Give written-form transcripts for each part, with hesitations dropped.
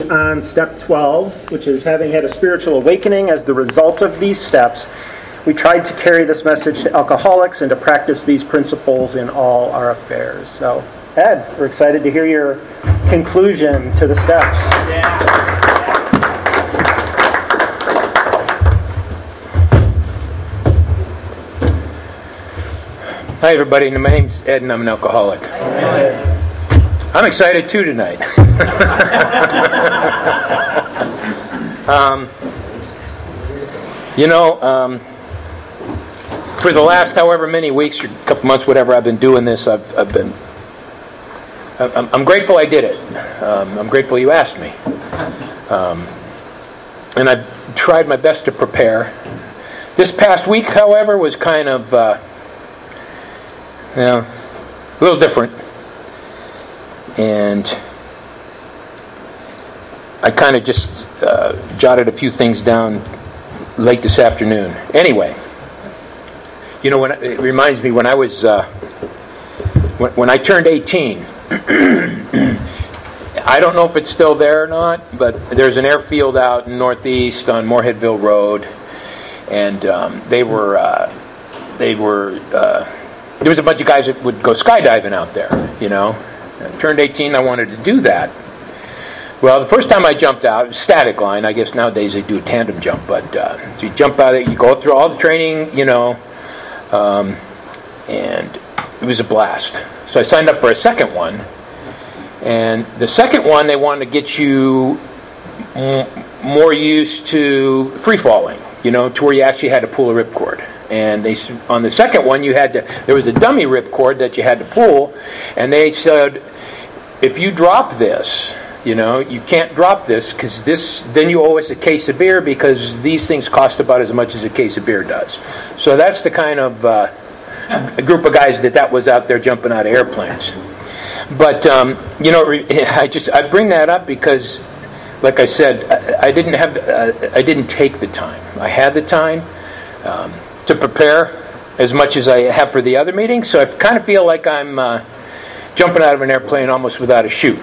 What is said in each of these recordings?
on step 12, which is having had a spiritual awakening as the result of these steps, we tried to carry this message to alcoholics and to practice these principles in all our affairs. So, Ed, we're excited to hear your conclusion to the steps. Hi, everybody. My name's Ed, and I'm an alcoholic. I'm excited, too, tonight. For the last however many weeks or couple months, whatever I've been doing this, I'm grateful I did it. I'm grateful you asked me. And I tried my best to prepare. This past week, however, was kind of a little different. And I kind of just jotted a few things down late this afternoon. Anyway, it reminds me when I was when I turned 18. I don't know if it's still there or not, but there's an airfield out in Northeast on Moorheadville Road, and there was a bunch of guys that would go skydiving out there. I turned 18, I wanted to do that. Well, the first time I jumped out, it was static line. I guess nowadays they do a tandem jump, but so you jump out, you go through all the training, and it was a blast. So I signed up for a second one, and the second one they wanted to get you more used to free falling, to where you actually had to pull a ripcord. And on the second one, there was a dummy ripcord that you had to pull, and they said, if you drop this, you can't drop this because then you owe us a case of beer because these things cost about as much as a case of beer does. So that's the kind of a group of guys that was out there jumping out of airplanes. But I bring that up because, like I said, I didn't take the time. I had the time to prepare as much as I have for the other meetings, so I kind of feel like I'm jumping out of an airplane almost without a chute.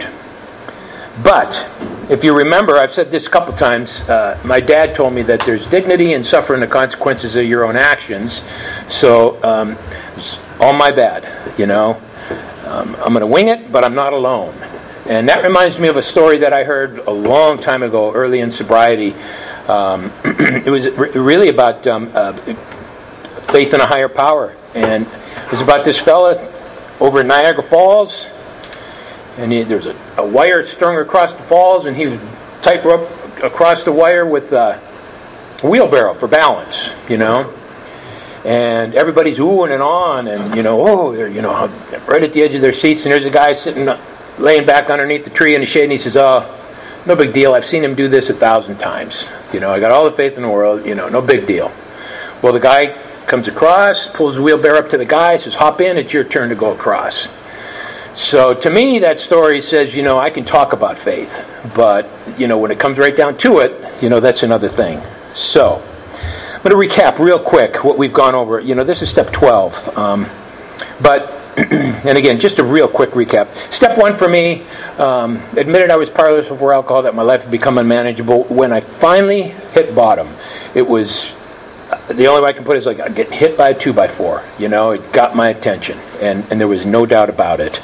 But if you remember, I've said this a couple times, my dad told me that there's dignity in suffering the consequences of your own actions. So it's all my bad, I'm going to wing it, but I'm not alone. And that reminds me of a story that I heard a long time ago, early in sobriety. It was really about faith in a higher power. And it was about this fella over in Niagara Falls. And there's a wire strung across the falls, and he was tight rope across the wire with a wheelbarrow for balance, And everybody's oohing and on, and right at the edge of their seats. And there's a guy laying back underneath the tree in the shade, and he says, "Oh, no big deal. I've seen him do this 1,000 times. I got all the faith in the world. No big deal." Well, the guy comes across, pulls the wheelbarrow up to the guy, says, "Hop in. It's your turn to go across." So to me, that story says, I can talk about faith, but, when it comes right down to it, that's another thing. So, I'm going to recap real quick what we've gone over. This is step 12. And again, just a real quick recap. Step 1 for me, admitted I was powerless before alcohol, that my life had become unmanageable. When I finally hit bottom, it was, the only way I can put it is like I get hit by a 2x4. It got my attention, and there was no doubt about it.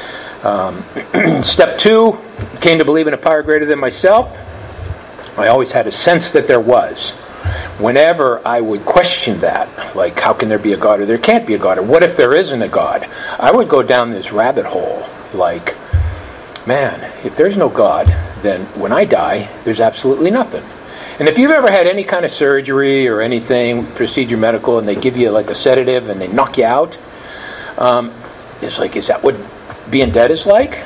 Step 2, came to believe in a power greater than myself. I always had a sense that there was. Whenever I would question that, like how can there be a God or there can't be a God, or what if there isn't a God, I would go down this rabbit hole like, man, if there's no God, then when I die, there's absolutely nothing. And if you've ever had any kind of surgery or anything, procedure medical, and they give you like a sedative and they knock you out, it's like, is that what being dead is like?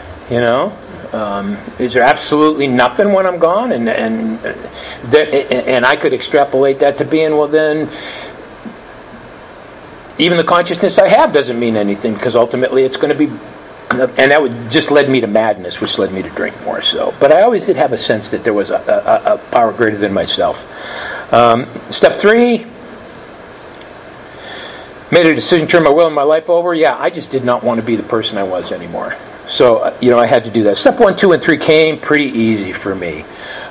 Is there absolutely nothing when I'm gone? And I could extrapolate that to being, well then, even the consciousness I have doesn't mean anything, because ultimately it's going to be, and that would just led me to madness, which led me to drink more. So, but I always did have a sense that there was a power greater than myself. Step 3, made a decision to turn my will and my life over. Yeah, I just did not want to be the person I was anymore. So, I had to do that. Step 1, 2, and 3 came pretty easy for me.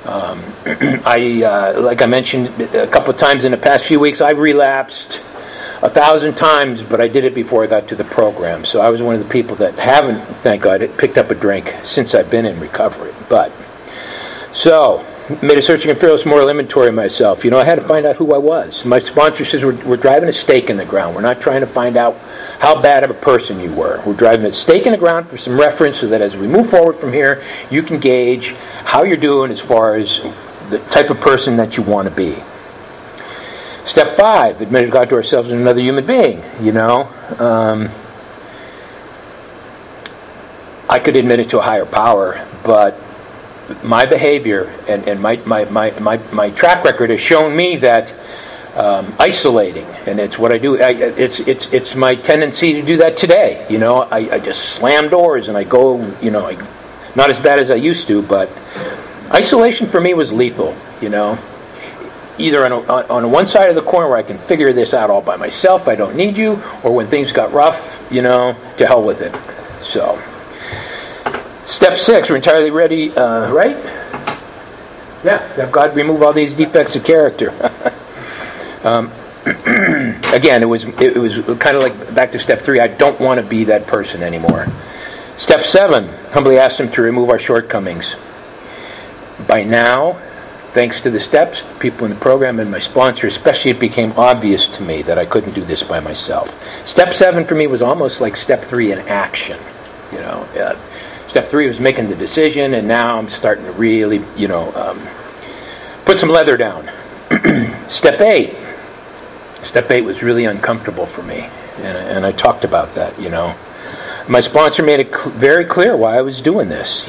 Like I mentioned a couple of times in the past few weeks, I relapsed 1,000 times, but I did it before I got to the program. So I was one of the people that haven't, thank God, picked up a drink since I've been in recovery. So, made a Searching and Fearless moral inventory of myself. I had to find out who I was. My sponsor says we're driving a stake in the ground. We're not trying to find out how bad of a person you were. We're driving a stake in the ground for some reference so that as we move forward from here, you can gauge how you're doing as far as the type of person that you want to be. Step 5, admitted God to ourselves and another human being. I could admit it to a higher power, but my behavior and my track record has shown me that isolating, and it's what I do. It's my tendency to do that today. I just slam doors and I go. Not as bad as I used to, but isolation for me was lethal. Either on one side of the corner where I can figure this out all by myself, I don't need you, or when things got rough, to hell with it. So. Step 6, we're entirely ready, right? Yeah, have God remove all these defects of character. Again, it was kind of like back to step 3. I don't want to be that person anymore. Step 7, humbly ask Him to remove our shortcomings. By now, thanks to the steps, people in the program, and my sponsor especially, it became obvious to me that I couldn't do this by myself. Step 7 for me was almost like step 3 in action. Step 3 was making the decision, and now I'm starting to really, put some leather down. Step 8. Step 8 was really uncomfortable for me, and I talked about that, My sponsor made it very clear why I was doing this,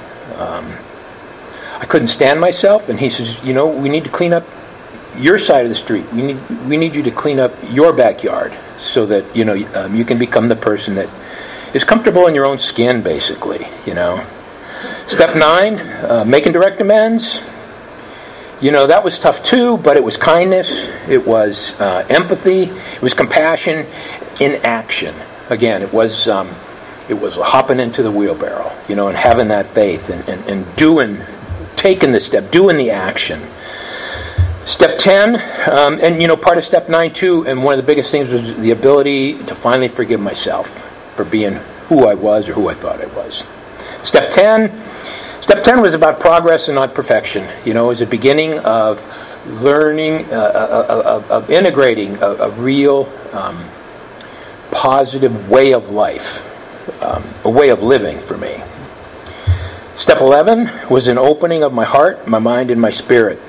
I couldn't stand myself, and he says, we need to clean up your side of the street. We need you to clean up your backyard so that, you can become the person that is comfortable in your own skin, basically, Step 9, making direct amends. That was tough too, but it was kindness, it was empathy, it was compassion in action. Again, it was hopping into the wheelbarrow, and having that faith and taking the step, doing the action. Step 10, and part of step 9 too, and one of the biggest things was the ability to finally forgive myself for being who I was or who I thought I was. Step 10 was about progress and not perfection. It was a beginning of learning, of integrating a real positive way of life, a way of living for me. Step 11 was an opening of my heart, my mind, and my spirit.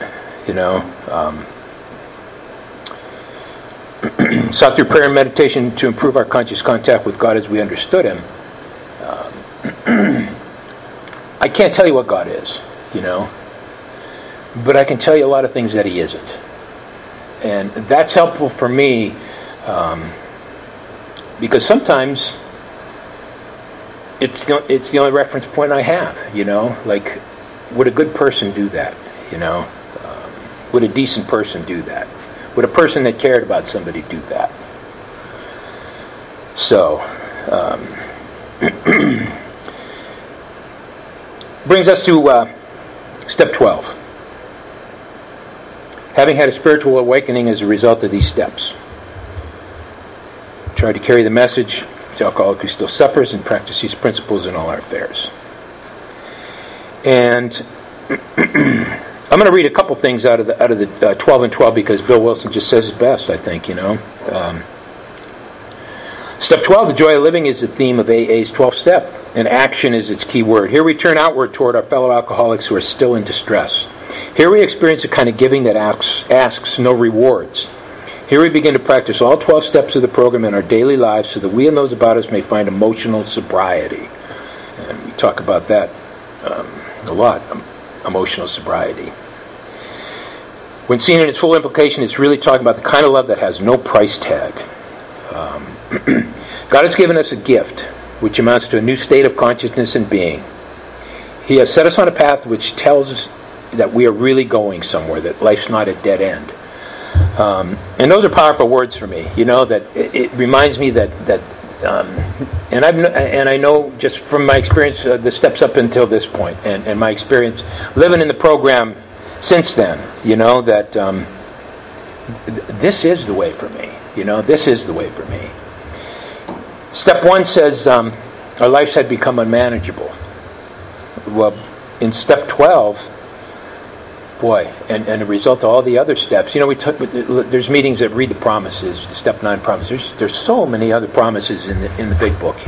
Sought through prayer and meditation to improve our conscious contact with God as we understood Him. I can't tell you what God is, but I can tell you a lot of things that He isn't. And that's helpful for me because sometimes it's the only reference point I have, like, would a good person do that, would a decent person do that? Would a person that cared about somebody do that? So, brings us to step 12. Having had a spiritual awakening as a result of these steps. Try to carry the message to alcoholic who still suffers and practice these principles in all our affairs. And I'm going to read a couple things out of the 12 and 12 because Bill Wilson just says it best, I think, Step 12, the joy of living, is the theme of AA's 12th step, and action is its key word. Here we turn outward toward our fellow alcoholics who are still in distress. Here we experience a kind of giving that asks no rewards. Here we begin to practice all 12 steps of the program in our daily lives so that we and those about us may find emotional sobriety. And we talk about that a lot, emotional sobriety. When seen in its full implication, it's really talking about the kind of love that has no price tag. God has given us a gift, which amounts to a new state of consciousness and being. He has set us on a path which tells us that we are really going somewhere, that life's not a dead end. And those are powerful words for me, that it reminds me that and I know just from my experience the steps up until this point, and my experience living in the program since then, that this is the way for me. This is the way for me. Step 1 says our lives had become unmanageable. Well, in step 12, boy, and a result of all the other steps, there's meetings that read the promises, the step 9 promises. There's so many other promises in the big book,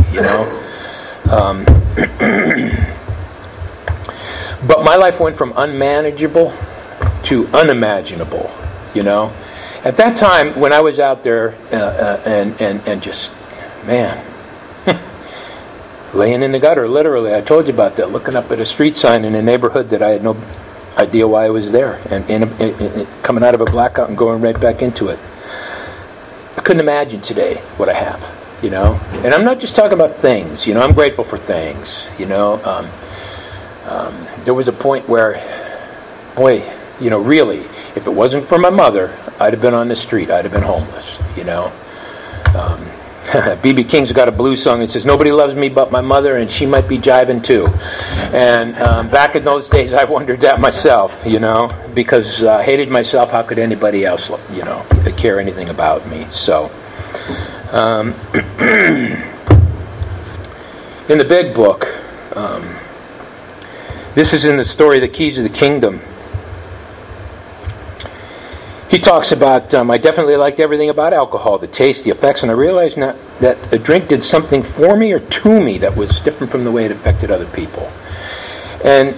But my life went from unmanageable to unimaginable, At that time, when I was out there and just, man, laying in the gutter, literally, I told you about that, looking up at a street sign in a neighborhood that I had no idea why I was there, and coming out of a blackout and going right back into it. I couldn't imagine today what I have, And I'm not just talking about things, I'm grateful for things, There was a point where, boy, really, if it wasn't for my mother, I'd have been on the street. I'd have been homeless, B.B. King's got a blues song that says, "Nobody loves me but my mother, and she might be jiving too." And back in those days, I wondered that myself, because I hated myself. How could anybody else, care anything about me? So, in the big book, this is in the story, The Keys of the Kingdom. He talks about, I definitely liked everything about alcohol, the taste, the effects, and I realized that a drink did something for me or to me that was different from the way it affected other people. And,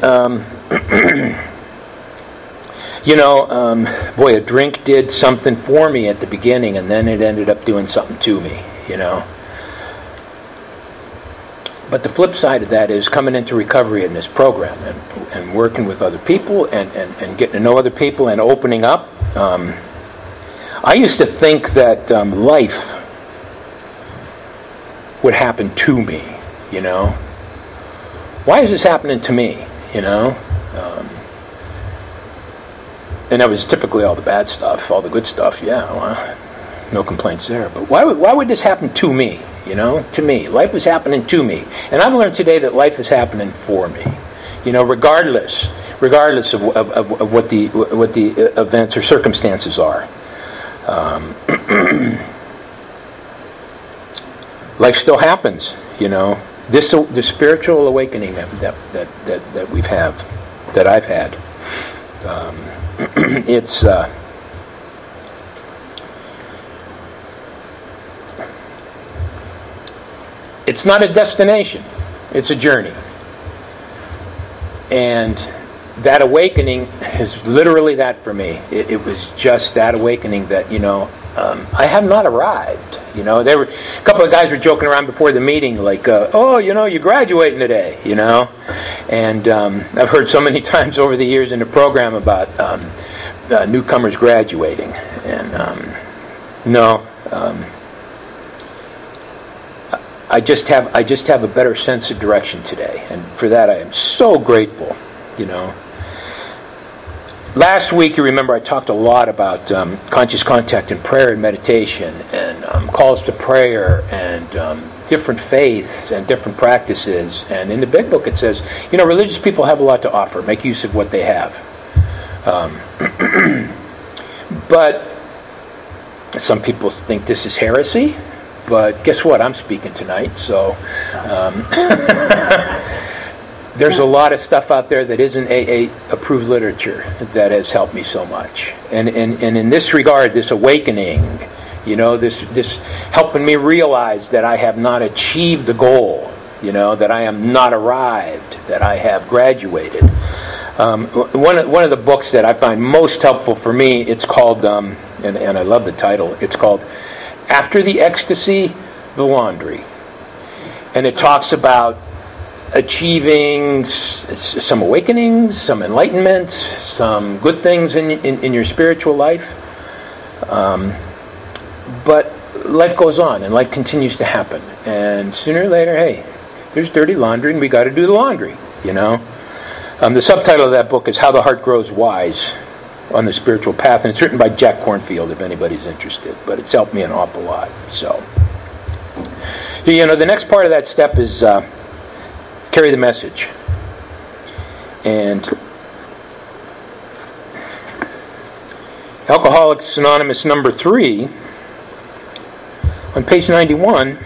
boy, a drink did something for me at the beginning, and then it ended up doing something to me, But the flip side of that is coming into recovery in this program and working with other people and getting to know other people and opening up. I used to think that life would happen to me, Why is this happening to me, And that was typically all the bad stuff. All the good stuff, well, no complaints there. But why would this happen to me? To me, life was happening to me, and I've learned today that life is happening for me. Regardless of what the events or circumstances are. Life still happens. The spiritual awakening that I've had. It's not a destination, it's a journey. And that awakening is literally that for me. It was just that awakening that, I have not arrived. There were a couple of guys were joking around before the meeting, like, you're graduating today, And I've heard so many times over the years in the program about newcomers graduating. And no. I just have a better sense of direction today, and for that I am so grateful. Last week, you remember, I talked a lot about conscious contact and prayer and meditation, and calls to prayer, and different faiths and different practices. And in the big book, it says, religious people have a lot to offer. Make use of what they have. But some people think this is heresy. But guess what? I'm speaking tonight, so there's a lot of stuff out there that isn't AA-approved literature that has helped me so much. And in this regard, this awakening, this helping me realize that I have not achieved the goal, that I am not arrived, that I have graduated. One of the books that I find most helpful for me, it's called, and I love the title, it's called After the Ecstasy, the Laundry. And it talks about achieving some awakenings, some enlightenment, some good things in your spiritual life. But life goes on, and life continues to happen. And sooner or later, hey, there's dirty laundry, and we got to do the laundry, The subtitle of that book is How the Heart Grows Wise on the Spiritual Path, and it's written by Jack Kornfield, if anybody's interested, but it's helped me an awful lot. So, The next part of that step is carry the message. And Alcoholics Anonymous number 3, on page 91,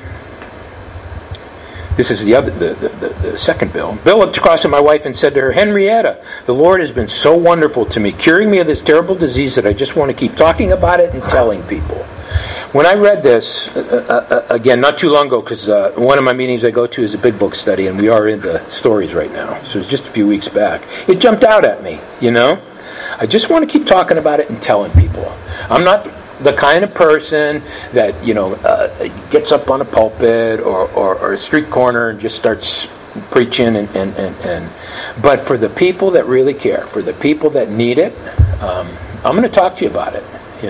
this is the second bill. Bill looked across at my wife and said to her, "Henrietta, the Lord has been so wonderful to me, curing me of this terrible disease that I just want to keep talking about it and telling people." When I read this, again, not too long ago, because one of my meetings I go to is a big book study, and we are into stories right now, so it's just a few weeks back. It jumped out at me, I just want to keep talking about it and telling people. I'm not the kind of person that gets up on a pulpit or a street corner and just starts preaching but for the people that really care, for the people that need it, I'm going to talk to you about it.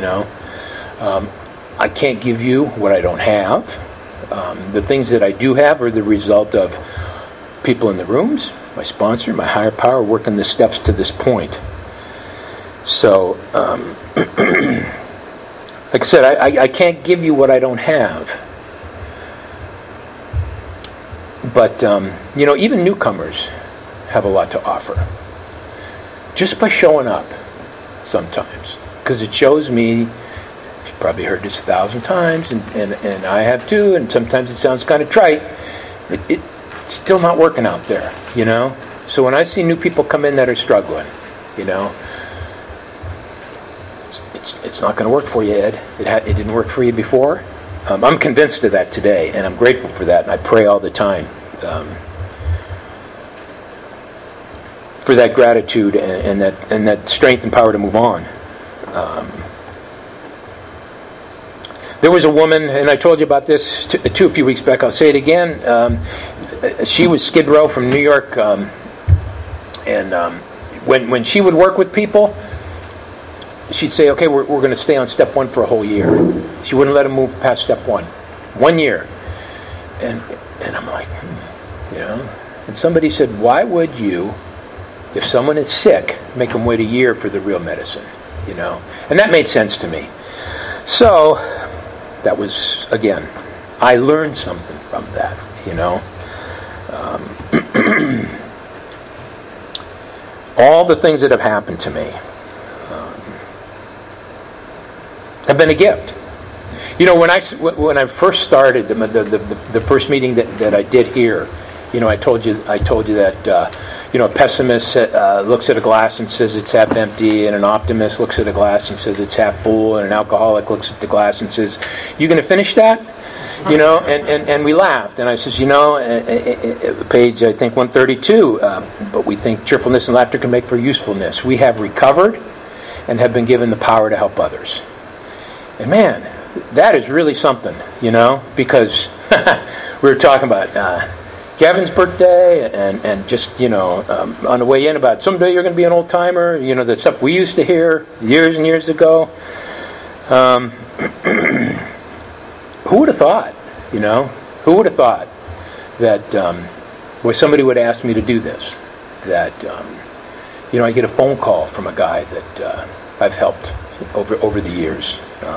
I can't give you what I don't have. The things that I do have are the result of people in the rooms, my sponsor, my higher power, working the steps to this point. So like I said, I can't give you what I don't have. But, even newcomers have a lot to offer. Just by showing up sometimes. Because it shows me, you've probably heard this 1,000 times, and I have too, and sometimes it sounds kind of trite. It's still not working out there, So when I see new people come in that are struggling, it's not going to work for you, Ed. It didn't work for you before. I'm convinced of that today, and I'm grateful for that, and I pray all the time for that gratitude and that strength and power to move on. There was a woman, and I told you about this too a few weeks back. I'll say it again. She was Skid Row from New York, and when she would work with people, she'd say, "Okay, we're going to stay on step 1 for a whole year." She wouldn't let them move past step 1. 1 year. And I'm like, And somebody said, "Why would you, if someone is sick, make them wait a year for the real medicine?" And that made sense to me. So that was, again, I learned something from that, all the things that have happened to me have been a gift. When I first started the first meeting that I did here, I told you that a pessimist looks at a glass and says it's half empty, and an optimist looks at a glass and says it's half full, and an alcoholic looks at the glass and says, "You going to finish that?" And we laughed, and I says, page I think 132, but we think cheerfulness and laughter can make for usefulness. We have recovered and have been given the power to help others. And man, that is really something, because we were talking about Kevin's birthday and just, on the way in about someday you're going to be an old timer, the stuff we used to hear years and years ago. Who would have thought, who would have thought that somebody would ask me to do this, that, I get a phone call from a guy that I've helped over the years.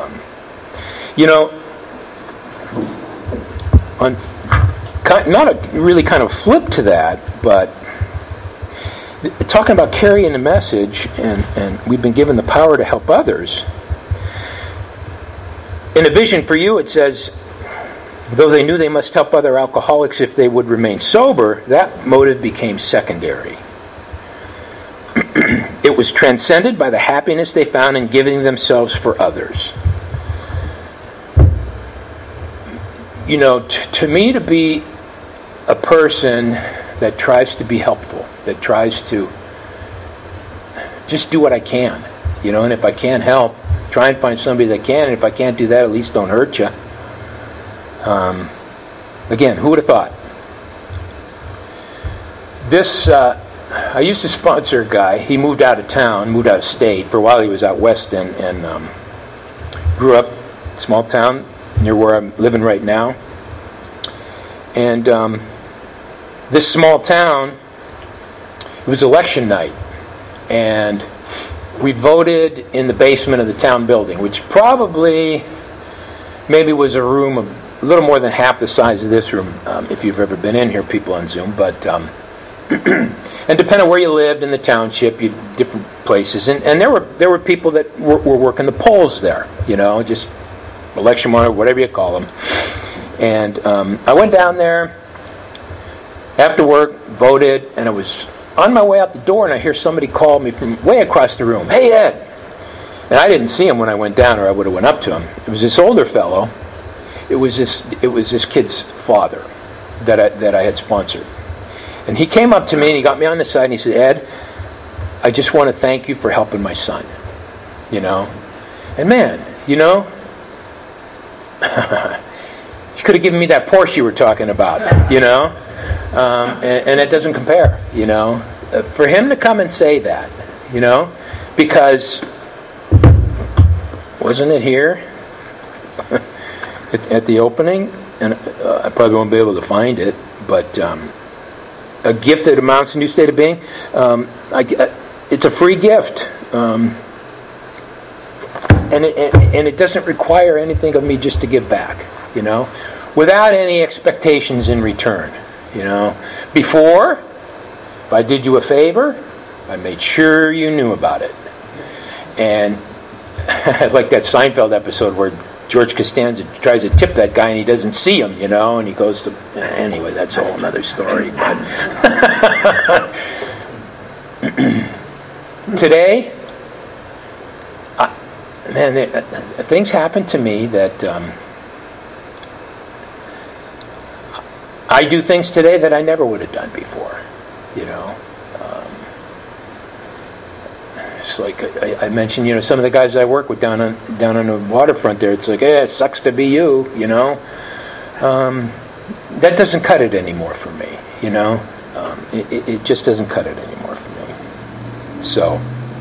Not a really kind of flip to that, but talking about carrying the message, and we've been given the power to help others. In a vision for you, it says, though they knew they must help other alcoholics if they would remain sober, that motive became secondary. It was transcended by the happiness they found in giving themselves for others. To me, to be a person that tries to be helpful, that tries to just do what I can, and if I can't help, try and find somebody that can, and if I can't do that, at least don't hurt you. Again, who would have thought? This, I used to sponsor a guy. He moved out of state. For a while he was out west and grew up in a small town near where I'm living right now. And this small town, it was election night. And we voted in the basement of the town building, which probably maybe was a room of little more than half the size of this room, if you've ever been in here, people on Zoom. But and depending on where you lived in the township, different places, and there were people that were working the polls there, just election monitor, whatever you call them. And I went down there after work, voted, and I was on my way out the door, and I hear somebody call me from way across the room. "Hey, Ed!" And I didn't see him when I went down, or I would have went up to him. It was this older fellow. It was this kid's father that I had sponsored. And he came up to me and he got me on the side and he said, "Ed, I just want to thank you for helping my son." And man, you could have given me that Porsche you were talking about, and it doesn't compare, For him to come and say that, because wasn't it here at the opening? And I probably won't be able to find it, but a gift that amounts to a new state of being. It's a free gift, and it doesn't require anything of me just to give back, without any expectations in return. Before, if I did you a favor, I made sure you knew about it. And like that Seinfeld episode where George Costanza tries to tip that guy and he doesn't see him, and he goes to... Anyway, that's a whole other story. But today, things happen to me that... I do things today that I never would have done before, It's like I mentioned, some of the guys I work with down on the waterfront there. It's like, it sucks to be you, That doesn't cut it anymore for me, It just doesn't cut it anymore for me. So,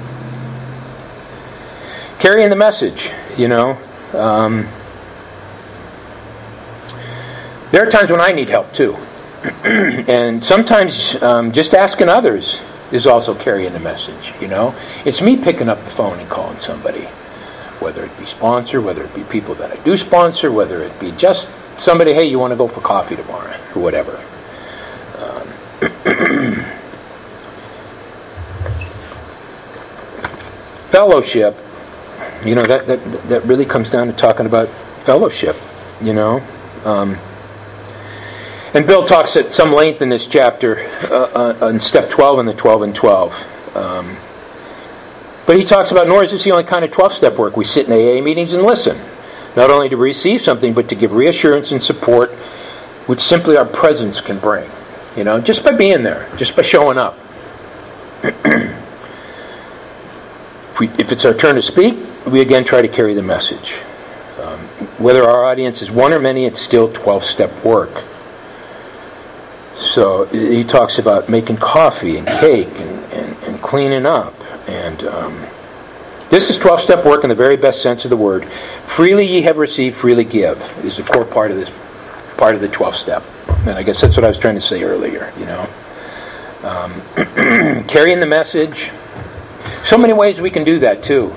carrying the message, There are times when I need help too. And sometimes just asking others is also carrying the message, It's me picking up the phone and calling somebody. Whether it be sponsor, whether it be people that I do sponsor, whether it be just somebody, "Hey, you want to go for coffee tomorrow?" or whatever. Fellowship, that really comes down to talking about fellowship, And Bill talks at some length in this chapter on step 12 and the 12 and 12. But he talks about, nor is this the only kind of 12-step work. We sit in AA meetings and listen, not only to receive something, but to give reassurance and support, which simply our presence can bring. Just by being there, just by showing up. If it's our turn to speak, we again try to carry the message. Whether our audience is one or many, it's still 12-step work. So he talks about making coffee and cake and cleaning up. And this is 12-step work in the very best sense of the word. Freely ye have received, freely give is the core part of this, part of the 12-step. And I guess that's what I was trying to say earlier, Carrying the message. So many ways we can do that too,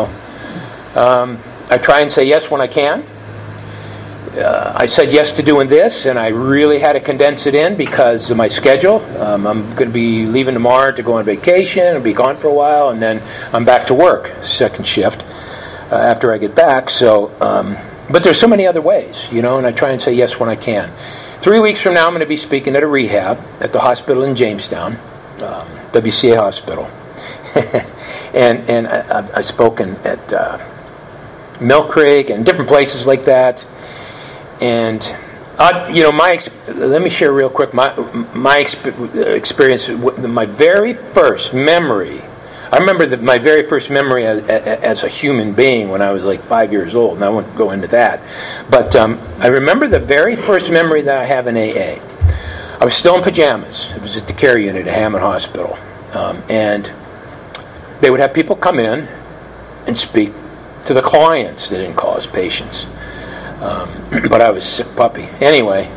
I try and say yes when I can. I said yes to doing this, and I really had to condense it in because of my schedule. I'm going to be leaving tomorrow to go on vacation and be gone for a while, and then I'm back to work, second shift, after I get back. So, but there's so many other ways, and I try and say yes when I can. 3 weeks from now, I'm going to be speaking at a rehab at the hospital in Jamestown, WCA Hospital. and I've spoken at Mill Creek and different places like that. And let me share real quick my experience. My very first memory. I remember my very first memory as a human being when I was like 5 years old, and I won't go into that. But I remember the very first memory that I have in AA. I was still in pajamas. It was at the care unit at Hammond Hospital, and they would have people come in and speak to the clients. They didn't call us patients. But I was a sick puppy. Anyway,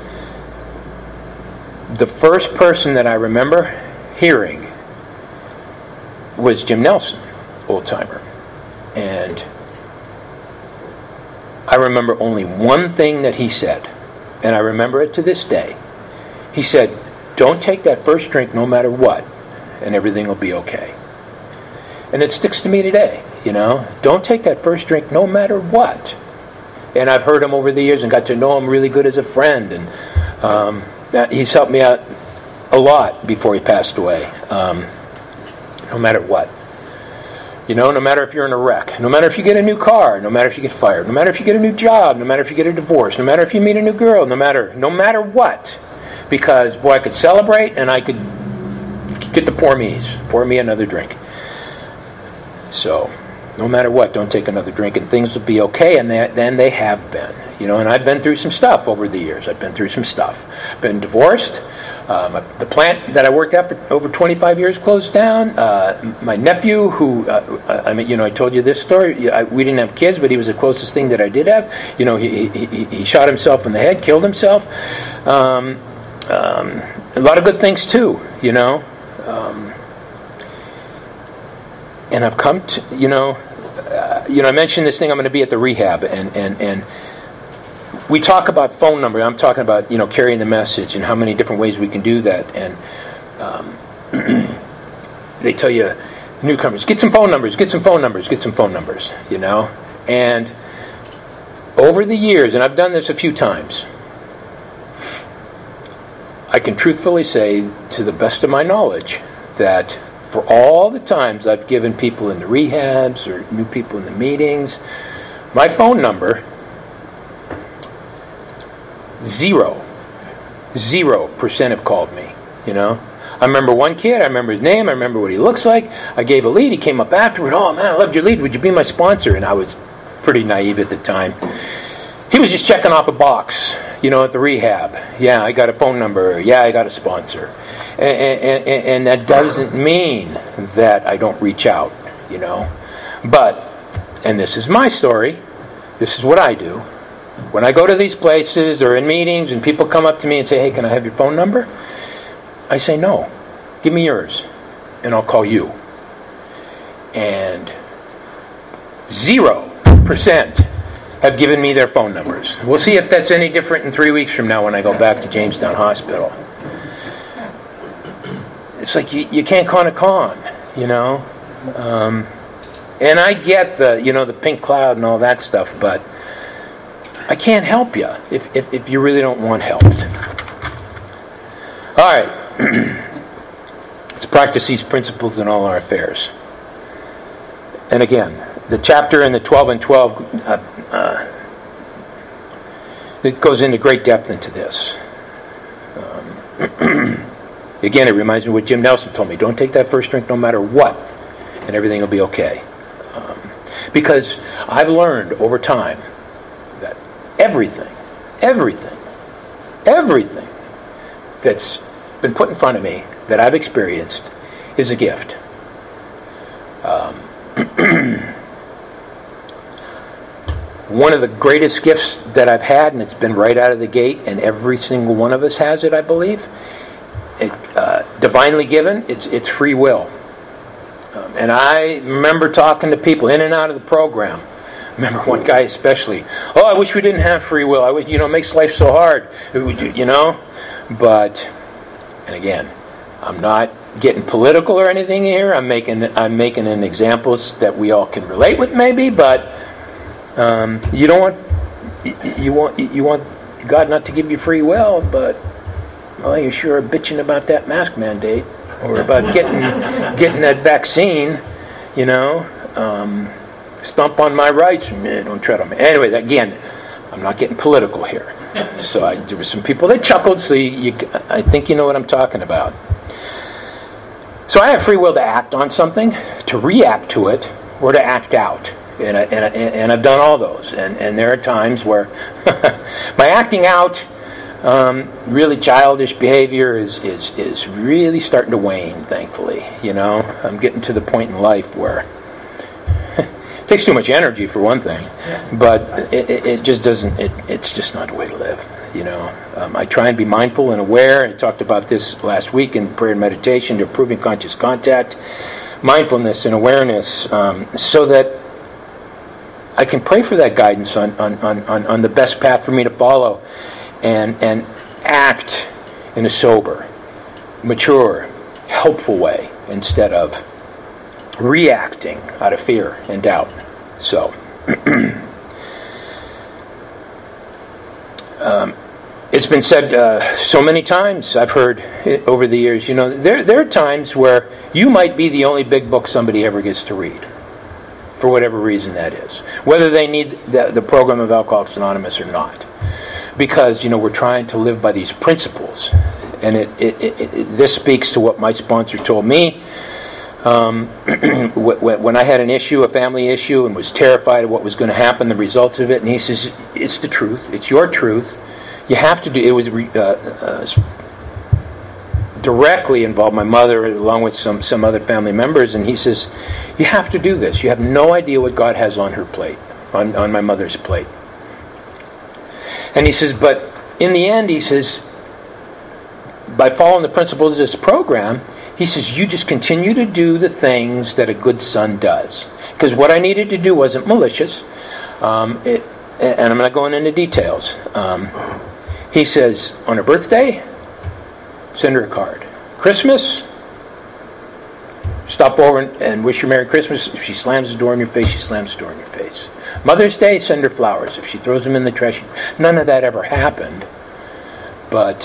the first person that I remember hearing was Jim Nelson, old-timer. And I remember only one thing that he said. and I remember it to this day. He said, don't take that first drink no matter what, and everything will be okay. And it sticks to me today, Don't take that first drink no matter what. And I've heard him over the years and got to know him really good as a friend. And he's helped me out a lot before he passed away. No matter what. No matter if you're in a wreck, no matter if you get a new car, no matter if you get fired, no matter if you get a new job, no matter if you get a divorce, no matter if you meet a new girl, no matter what. Because, boy, I could celebrate and I could get the pour me another drink. So, no matter what, don't take another drink and things will be okay, and then they have been. And I've been through some stuff over the years. Been divorced. The plant that I worked at for over 25 years closed down. My nephew, who, I told you this story. We didn't have kids, but he was the closest thing that I did have. He shot himself in the head, killed himself. A lot of good things too, and I've come to, I mentioned this thing. I'm going to be at the rehab, and we talk about phone number. I'm talking about carrying the message and how many different ways we can do that. And they tell you, newcomers, get some phone numbers. And over the years, and I've done this a few times, I can truthfully say, to the best of my knowledge, that for all the times I've given people in the rehabs or new people in the meetings, my phone number, 0% have called me, I remember one kid, I remember his name, I remember what he looks like. I gave a lead, he came up afterward, oh man, I loved your lead, would you be my sponsor? And I was pretty naive at the time. He was just checking off a box, at the rehab. Yeah, I got a phone number. Yeah, I got a sponsor. And that doesn't mean that I don't reach out, But, and this is my story, this is what I do. When I go to these places or in meetings and people come up to me and say, hey, can I have your phone number? I say, no, give me yours, and I'll call you. And 0% have given me their phone numbers. We'll see if that's any different in 3 weeks from now when I go back to Jamestown Hospital. It's like you can't con a con, and I get the pink cloud and all that stuff, but I can't help you if you really don't want help. All right. Let's practice these principles in all our affairs. And again, the chapter in the 12 and 12, it goes into great depth into this. Again, it reminds me of what Jim Nelson told me. Don't take that first drink no matter what, and everything will be okay. Because I've learned over time that everything that's been put in front of me that I've experienced is a gift. One of the greatest gifts that I've had, and it's been right out of the gate, and every single one of us has it, I believe, divinely given, it's free will. And I remember talking to people in and out of the program. I remember one guy especially, I wish we didn't have free will. I wish, it makes life so hard, But, and again, I'm not getting political or anything here. I'm making an examples that we all can relate with, maybe. But you want God not to give you free will, but you sure are bitching about that mask mandate or about getting that vaccine. Stomp on my rights. Don't tread on me. Anyway, again, I'm not getting political here. So there were some people that chuckled, so I think you know what I'm talking about. So I have free will to act on something, to react to it, or to act out. And I've done all those. And there are times where my acting out, really childish behavior is really starting to wane, thankfully. I'm getting to the point in life where it takes too much energy for one thing, but it just doesn't, it's just not a way to live. I try and be mindful and aware. I talked about this last week in prayer and meditation, to improving conscious contact, mindfulness and awareness, so that I can pray for that guidance on the best path for me to follow. and act in a sober, mature, helpful way instead of reacting out of fear and doubt. So, it's been said so many times, I've heard it over the years, there are times where you might be the only big book somebody ever gets to read, for whatever reason that is. Whether they need the program of Alcoholics Anonymous or not. Because, we're trying to live by these principles. And this speaks to what my sponsor told me. When I had an issue, a family issue, and was terrified of what was going to happen, the results of it, and he says, it's the truth. It's your truth. You have to do. It was directly involved my mother along with some other family members, and he says, you have to do this. You have no idea what God has on her plate, on my mother's plate. And he says, but in the end, he says, by following the principles of this program, he says, you just continue to do the things that a good son does. Because what I needed to do wasn't malicious. And I'm not going into details. He says, on her birthday, send her a card. Christmas, stop over and wish her Merry Christmas. If she slams the door in your face, she slams the door in your face. Mother's Day, send her flowers. If she throws them in the trash, none of that ever happened. But,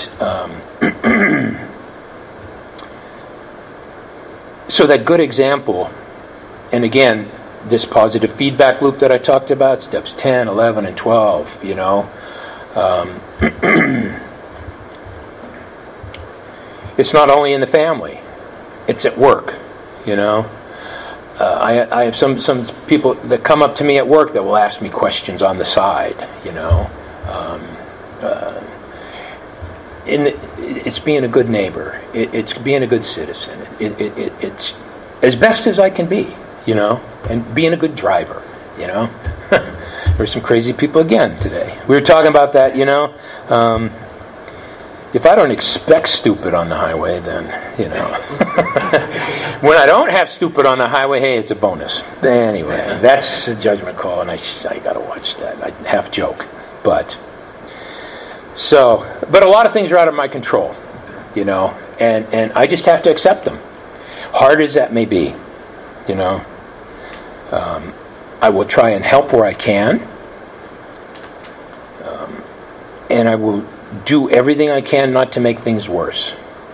so that good example, and again, this positive feedback loop that I talked about, steps 10, 11, and 12, it's not only in the family, it's at work, I have some people that come up to me at work that will ask me questions on the side, it's being a good neighbor, it's being a good citizen, it's as best as I can be, and being a good driver, There's some crazy people again today. We were talking about that, if I don't expect stupid on the highway, then, when I don't have stupid on the highway, hey, it's a bonus. Anyway, that's a judgment call, and I got to watch that. I half joke, but a lot of things are out of my control, and I just have to accept them, hard as that may be, I will try and help where I can, and I will do everything I can not to make things worse.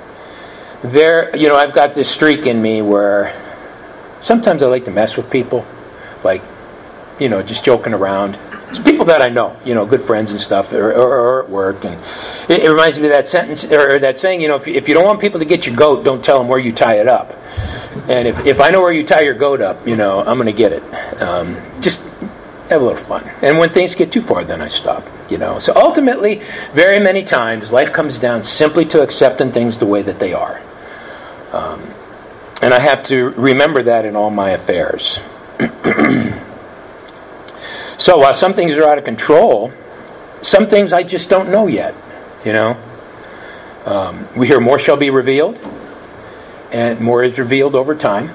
I've got this streak in me where sometimes I like to mess with people, like, just joking around. It's people that I know, good friends and stuff, or at work, and it reminds me of that sentence, or that saying, if you don't want people to get your goat, don't tell them where you tie it up. And if I know where you tie your goat up, I'm going to get it. Just have a little fun. And when things get too far, then I stop. So ultimately, very many times, life comes down simply to accepting things the way that they are. And I have to remember that in all my affairs. So while some things are out of control, some things I just don't know yet. We hear more shall be revealed, and more is revealed over time.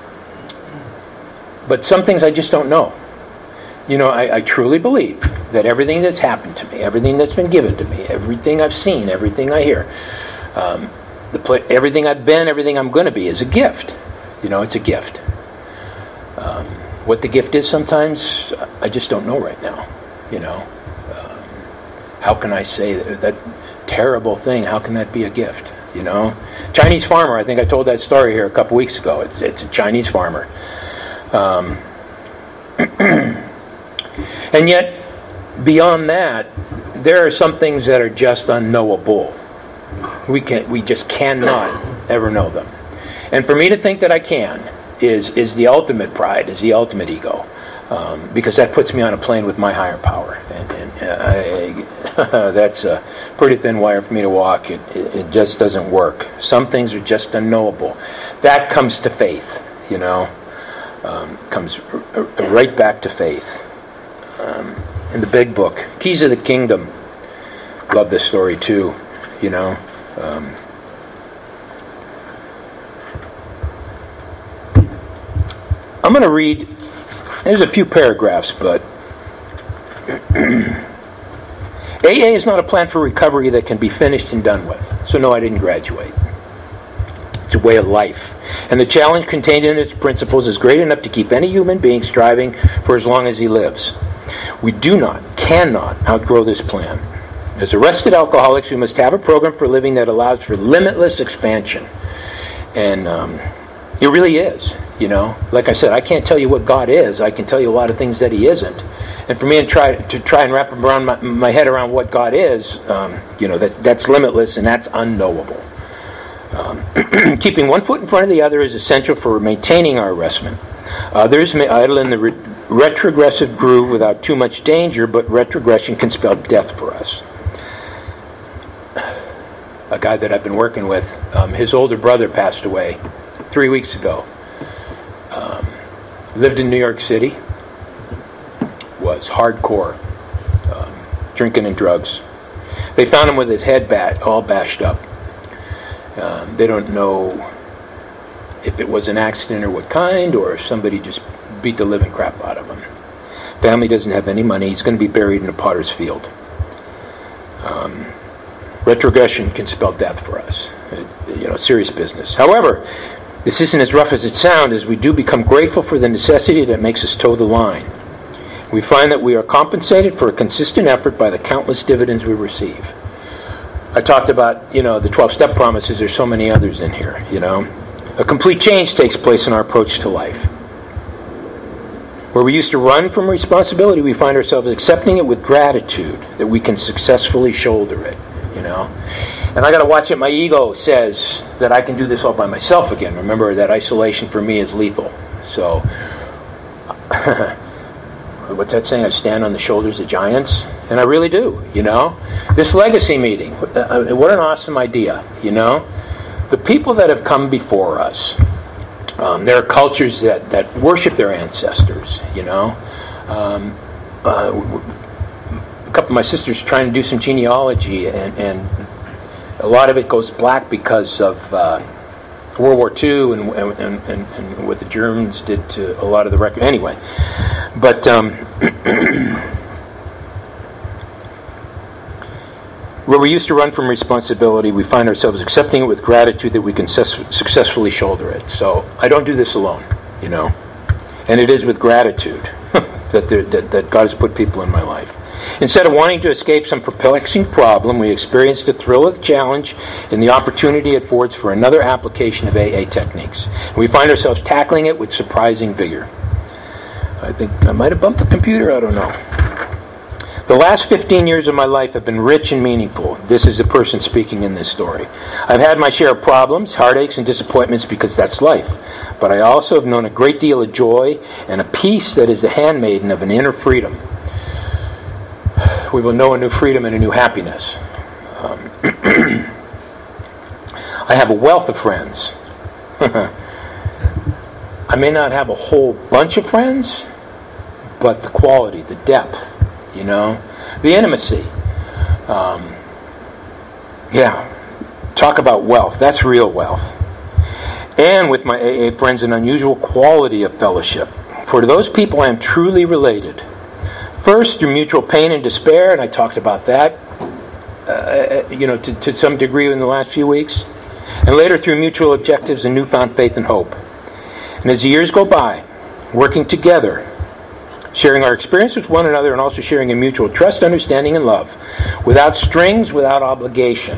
But some things I just don't know. I truly believe that everything that's happened to me, everything that's been given to me, everything I've seen, everything I hear, everything I've been, everything I'm going to be is a gift. It's a gift. What the gift is sometimes, I just don't know right now. How can I say that terrible thing, how can that be a gift? Chinese farmer, I think I told that story here a couple weeks ago. It's a Chinese farmer. And yet, beyond that, there are some things that are just unknowable. We just cannot ever know them. And for me to think that I can is the ultimate pride, is the ultimate ego, because that puts me on a plane with my higher power, and that's a pretty thin wire for me to walk. It just doesn't work. Some things are just unknowable. That comes to faith, comes right back to faith. In the big book, Keys of the Kingdom, love this story too, I'm going to read, there's a few paragraphs, but AA is not a plan for recovery that can be finished and done with. So no, I didn't graduate. It's a way of life. And the challenge contained in its principles is great enough to keep any human being striving for as long as he lives. We cannot outgrow this plan. As arrested alcoholics, we must have a program for living that allows for limitless expansion. And it really is, Like I said, I can't tell you what God is. I can tell you a lot of things that He isn't. And for me to try and wrap around my head around what God is, that's limitless and that's unknowable. Keeping one foot in front of the other is essential for maintaining our arrestment. Others may idle in the retrogressive groove without too much danger, but retrogression can spell death for us. A guy that I've been working with, his older brother passed away 3 weeks ago. Lived in New York City. Was hardcore drinking and drugs. They found him with his head all bashed up. They don't know if it was an accident or what kind, or if somebody just beat the living crap out of him. Family doesn't have any money. He's going to be buried in a potter's field. Retrogression can spell death for us. Serious business. However, this isn't as rough as it sounds, as we do become grateful for the necessity that makes us toe the line. We find that we are compensated for a consistent effort by the countless dividends we receive. I talked about, the 12-step promises. There's so many others in here, A complete change takes place in our approach to life. Where we used to run from responsibility, we find ourselves accepting it with gratitude that we can successfully shoulder it, And I got to watch it. My ego says that I can do this all by myself again. Remember that isolation for me is lethal. So, what's that saying? I stand on the shoulders of giants. And I really do, This legacy meeting, what an awesome idea, The people that have come before us, there are cultures that worship their ancestors, A couple of my sisters are trying to do some genealogy, and a lot of it goes black because of World War II and what the Germans did to a lot of the record. Anyway, but where we used to run from responsibility, we find ourselves accepting it with gratitude that we can successfully shoulder it. So I don't do this alone, And it is with gratitude that God has put people in my life. Instead of wanting to escape some perplexing problem, we experience the thrill of the challenge and the opportunity it affords for another application of AA techniques. And we find ourselves tackling it with surprising vigor. I think I might have bumped the computer, I don't know. The last 15 years of my life have been rich and meaningful. This is the person speaking in this story. I've had my share of problems, heartaches, and disappointments because that's life. But I also have known a great deal of joy and a peace that is the handmaiden of an inner freedom. We will know a new freedom and a new happiness. I have a wealth of friends. I may not have a whole bunch of friends, but the quality, the depth, the intimacy. Talk about wealth. That's real wealth. And with my AA friends, an unusual quality of fellowship. For to those people I am truly related. First, through mutual pain and despair, and I talked about that, to some degree in the last few weeks. And later through mutual objectives and newfound faith and hope. And as the years go by, working together, sharing our experience with one another, and also sharing in mutual trust, understanding, and love, without strings, without obligation.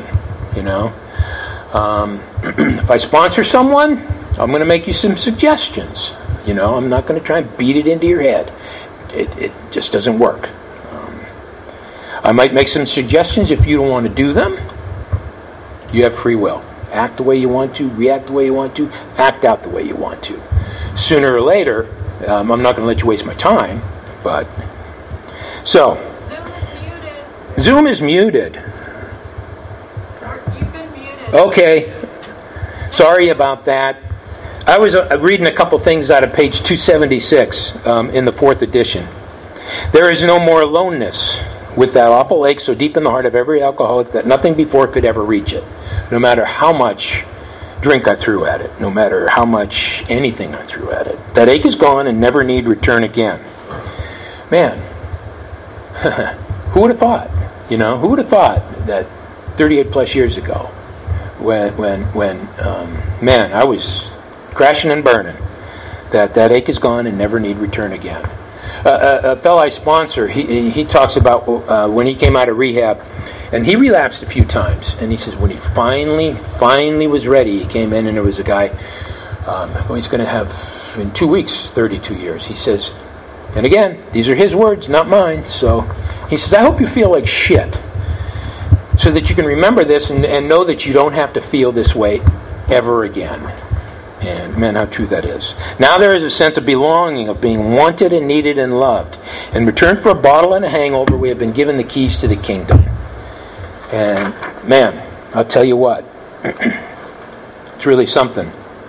If I sponsor someone, I'm going to make you some suggestions. I'm not going to try and beat it into your head. It just doesn't work. I might make some suggestions. If you don't want to do them, you have free will. Act the way you want to, react the way you want to, act out the way you want to. Sooner or later, I'm not going to let you waste my time, but... So... Zoom is muted. Zoom is muted. You've been muted. Okay. Sorry about that. I was reading a couple things out of page 276 in the 4th edition. There is no more aloneness with that awful ache so deep in the heart of every alcoholic that nothing before could ever reach it. No matter how much drink I threw at it, no matter how much anything I threw at it. That ache is gone and never need return again. Man, who would have thought? You know, who would have thought that 38 plus years ago, when man, I was crashing and burning, that ache is gone and never need return again. A fellow I sponsor, he talks about when he came out of rehab, and he relapsed a few times, and he says when he finally was ready, he came in and there was a guy, he's going to have in 2 weeks 32 years. He says, and again, these are his words, not mine. So he says, I hope you feel like shit, so that you can remember this and know that you don't have to feel this way ever again. And man, how true that is. Now there is a sense of belonging, of being wanted and needed and loved. In return for a bottle and a hangover, we have been given the keys to the kingdom. And man, I'll tell you what, it's really something.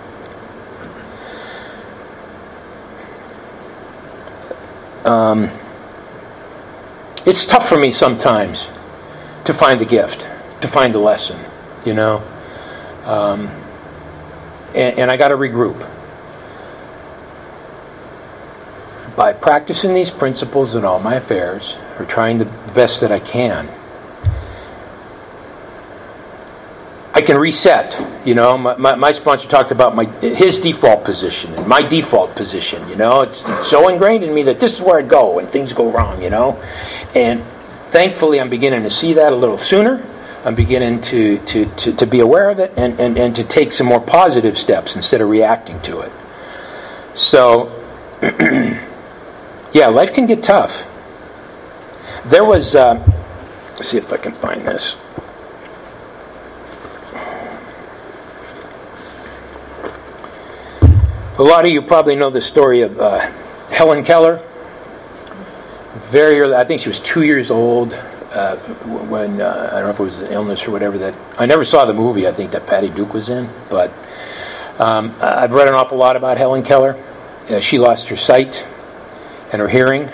It's tough for me sometimes to find the gift, to find the lesson, you know. And I got to regroup. By practicing these principles in all my affairs, or trying the best that I can, I can reset. You know, my sponsor talked about his default position and my default position. You know, it's so ingrained in me that this is where I go when things go wrong. You know, and thankfully I'm beginning to see that a little sooner. I'm beginning to be aware of it and to take some more positive steps instead of reacting to it. So, yeah, life can get tough. There was, let's see if I can find this. A lot of you probably know the story of Helen Keller. Very early, I think she was 2 years old when, I don't know if it was an illness or whatever, that I never saw the movie, I think, that Patty Duke was in, but I've read an awful lot about Helen Keller. She lost her sight and her hearing,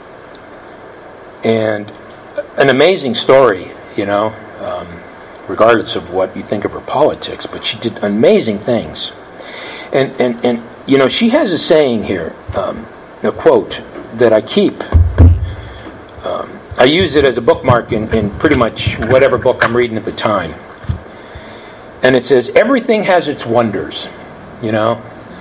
and an amazing story, you know, regardless of what you think of her politics, but she did amazing things. And you know, she has a saying here, a quote that I keep. I use it as a bookmark in pretty much whatever book I'm reading at the time. And it says, everything has its wonders, you know.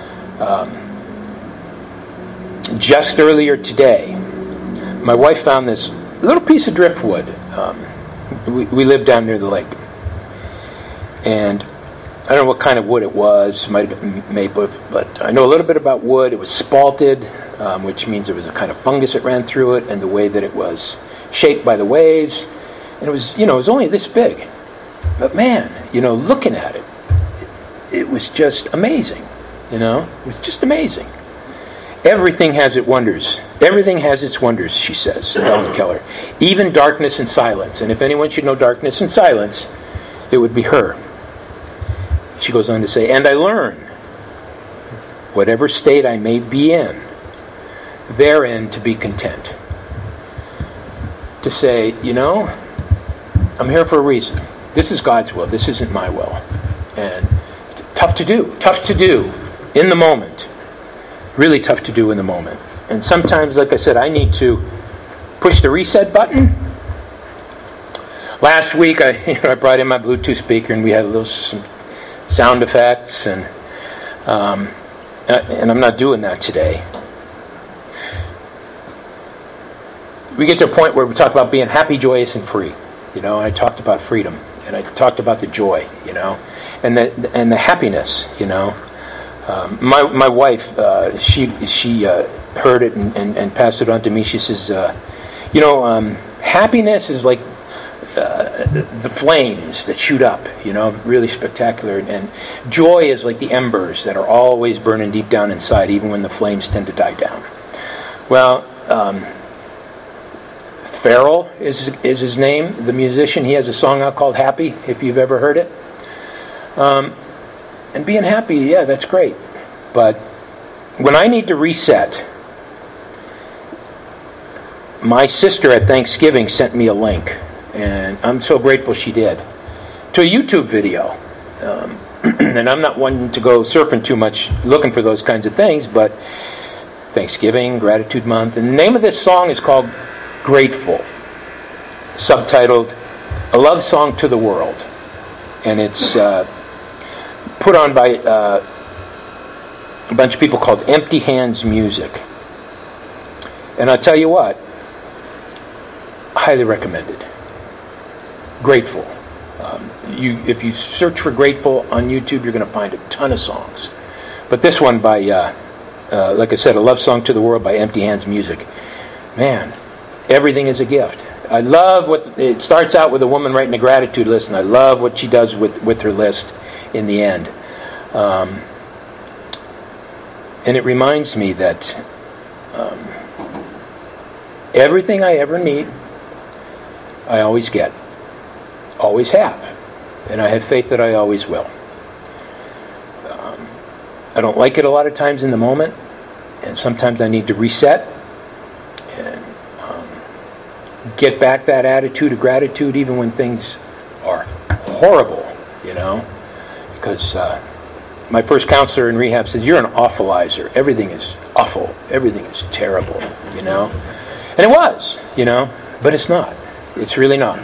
Just earlier today, my wife found this little piece of driftwood. We live down near the lake. And I don't know what kind of wood it was. It might have been maple, but I know a little bit about wood. It was spalted, which means there was a kind of fungus that ran through it, and the way that it was shaped by the waves. And it was, you know, it was only this big. But man, you know, looking at it, it was just amazing. You know, it was just amazing. Everything has its wonders. Everything has its wonders, she says, Helen Keller. Even darkness and silence. And if anyone should know darkness and silence, it would be her. She goes on to say, and I learn, whatever state I may be in, therein to be content. To say, you know, I'm here for a reason. This is God's will. This isn't my will. And tough to do in the moment. Really tough to do in the moment. And sometimes, like I said, I need to push the reset button. Last week, I brought in my Bluetooth speaker and we had some sound effects, and I'm not doing that today. We get to a point where we talk about being happy, joyous, and free. You know, I talked about freedom, and I talked about the joy, you know, and the happiness, you know. My wife, she heard it and passed it on to me. She says, you know, happiness is like the flames that shoot up, you know, really spectacular. And joy is like the embers that are always burning deep down inside, even when the flames tend to die down. Well, Pharrell is his name, the musician. He has a song out called Happy, if you've ever heard it. And being happy, yeah, that's great. But when I need to reset, my sister at Thanksgiving sent me a link. And I'm so grateful she did, to a YouTube video. And I'm not one to go surfing too much looking for those kinds of things, but Thanksgiving, Gratitude Month. And the name of this song is called Grateful. subtitled "A Love Song to the World," and it's put on by a bunch of people called Empty Hands Music. And I'll tell you what, highly recommended. Grateful. If you search for Grateful on YouTube, you're going to find a ton of songs. But this one by, like I said, A Love Song to the World by Empty Hands Music. Man, everything is a gift. I love what it starts out with, a woman writing a gratitude list, and I love what she does with her list in the end. And it reminds me that everything I ever need, I always get, always have, and I have faith that I always will. I don't like it a lot of times in the moment, and sometimes I need to reset and get back that attitude of gratitude even when things are horrible, because my first counselor in rehab said, "You're an awfulizer. Everything is awful. Everything is terrible," And it was, but it's not. It's really not.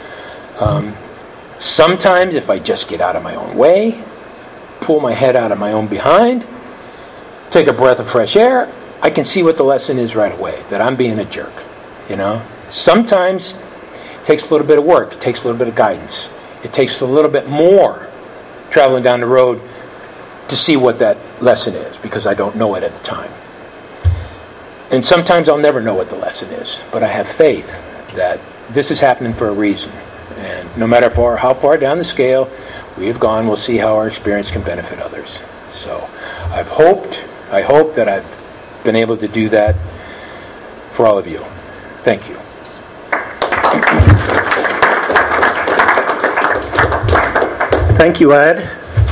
Sometimes if I just get out of my own way, pull my head out of my own behind, take a breath of fresh air, I can see what the lesson is right away, that I'm being a jerk, Sometimes it takes a little bit of work. It takes a little bit of guidance. It takes a little bit more traveling down the road to see what that lesson is, because I don't know it at the time. And sometimes I'll never know what the lesson is, but I have faith that this is happening for a reason. And no matter how far down the scale we have gone, we'll see how our experience can benefit others. So I hope that I've been able to do that for all of you. Thank you. Thank you, Ed.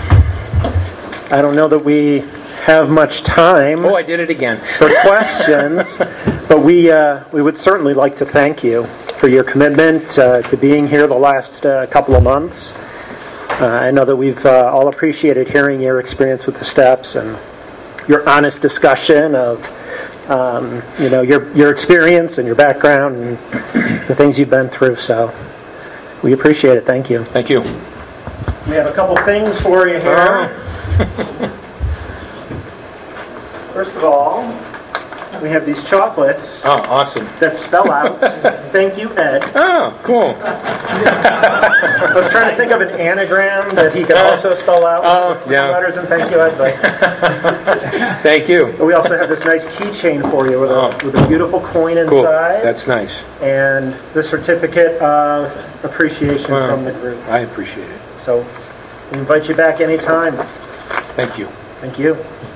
I don't know that we have much time. Oh, I did it again. For questions, but we would certainly like to thank you for your commitment to being here the last couple of months. I know that we've all appreciated hearing your experience with the steps and your honest discussion of your experience and your background and the things you've been through. So we appreciate it. Thank you. Thank you. We have a couple things for you here. First of all, we have these chocolates. Oh, awesome. That spell out, "Thank you, Ed." Oh, cool. I was trying to think of an anagram that he could also spell out with letters and "Thank you, Ed." But thank you. we also have this nice keychain for you with a beautiful coin inside. Cool. That's nice. And the certificate of appreciation from the group. I appreciate it. So we invite you back anytime. Thank you. Thank you.